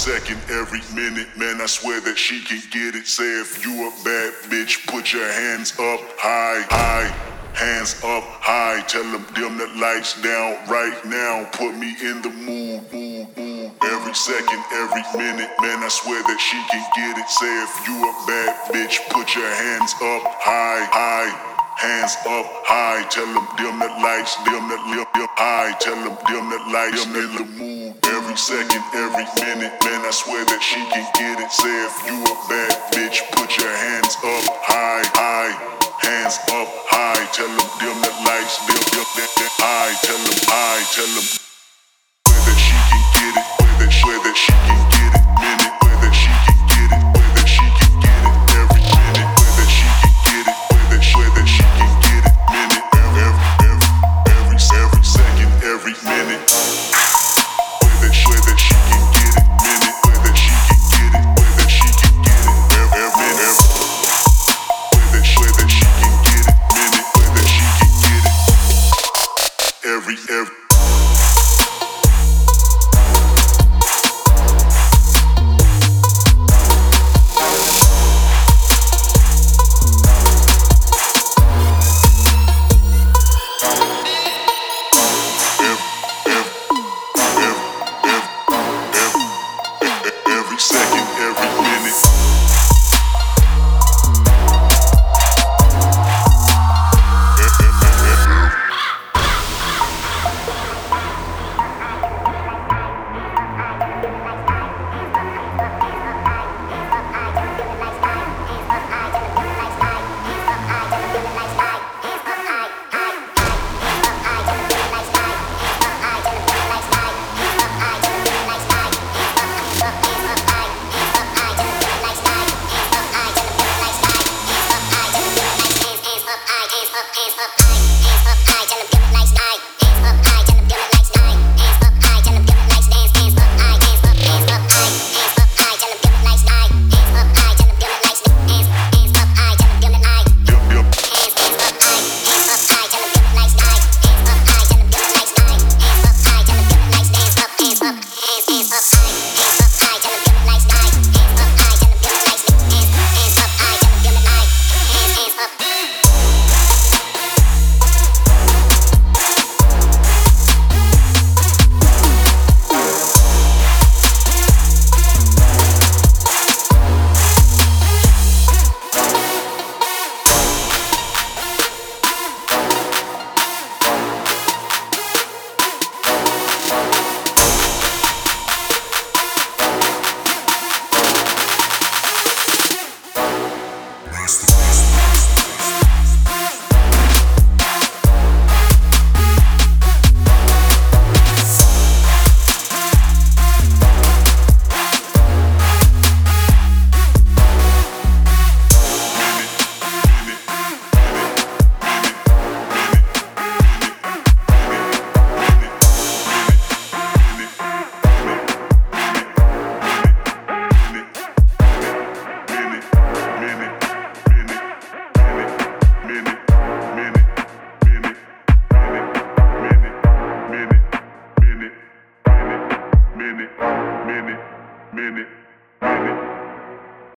second, every minute, man, I swear that she can get it. Say if you a bad bitch, put your hands up high, high. Hands up high, tell them dim the lights down right now. Put me in the mood, mood, mood. Every second, every minute, man, I swear that she can get it. Say if you a bad bitch, put your hands up high, high. Hands up high, tell them dim the lights, dim high. Tell them dim the lights, I'm in the mood. Every second, every minute, man, I swear that she can get it. Say if you a bad bitch, put your hands up high, high. Hands up high, tell them dim the lights, dim high. Tell them high, tell them where that she can get it, where that she